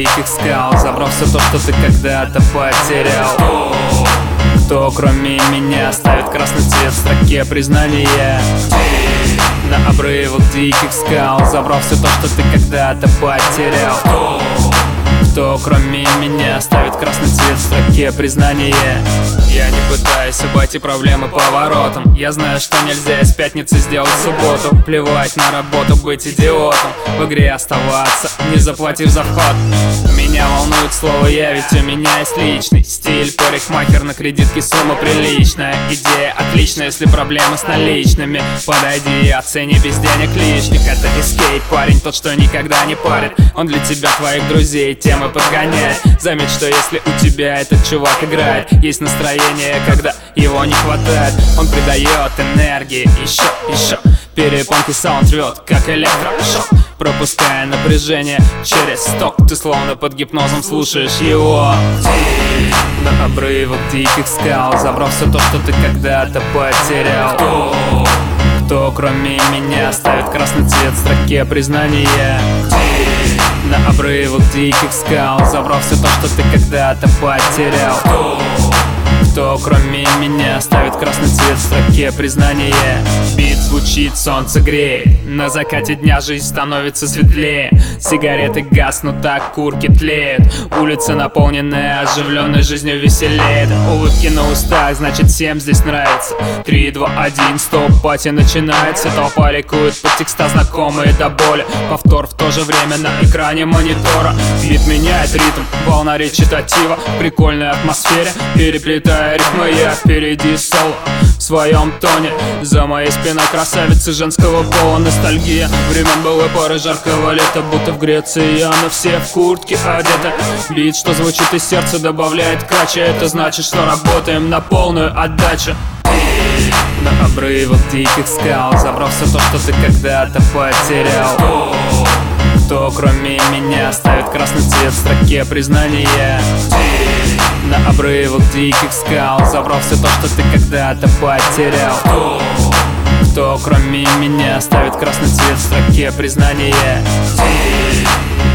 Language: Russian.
диких скал, забрал все то, что ты когда-то потерял. Кто, кроме меня, ставит красный цвет в строке признания? На обрывах диких скал, забрал все то, что ты когда-то потерял. Кто, кроме меня, ставит красный цвет в строке признания? Я не пытаюсь обойти проблемы поворотом. Я знаю, что нельзя из пятницы сделать субботу. Плевать на работу, быть идиотом, в игре оставаться, не заплатив за вход. Меня волнует слово «я», ведь у меня есть личный стиль. Парикмахер на кредитке, сумма приличная. Идея отличная, если проблемы с наличными. Подойди и оцени без денег лишних. Это эскейп, парень, тот, что никогда не парит. Он для тебя, твоих друзей, темы подгоняет. Заметь, что если у тебя этот чувак играет, есть настроение, когда его не хватает. Он придает энергии, еще перепонки саунд рвет, как электрошок. Пропуская напряжение через сток, ты словно под гипнозом слушаешь его. На обрывах диких скал, забрал все то, что ты когда-то потерял. Кто, кроме меня, ставит красный цвет в строке признания? На обрывах диких скал, забрал все то, что ты когда-то потерял. Кто, кроме меня, ставит красный цвет в строке признания? Бит звучит, солнце греет, на закате дня жизнь становится светлее. Сигареты гаснут, так курки тлеют. Улица, наполненная оживленной жизнью, веселеет. Улыбки на устах, значит всем здесь нравится. 3, 2, 1, стоп, пати начинается. Толпа ликует под текста, знакомые до боли. Повтор в то же время на экране монитора. Бит меняет ритм, волна речитатива. В прикольной атмосфере переплетает ритмы, я впереди соло в своем тоне. За моей спиной красавицы женского пола. Ностальгия времен былой поры жаркого лета, будто в Греции я, но все в куртке одеты. Бит, что звучит из сердца, добавляет крача. Это значит, что работаем на полную отдачу. На обрывах диких скал, забрал все то, что ты когда-то потерял. Кто, кроме меня, ставит красный цвет в строке признания? На обрывах диких скал, забрал все то, что ты когда-то потерял. Кто, кроме меня, ставит красный цвет в строке признания?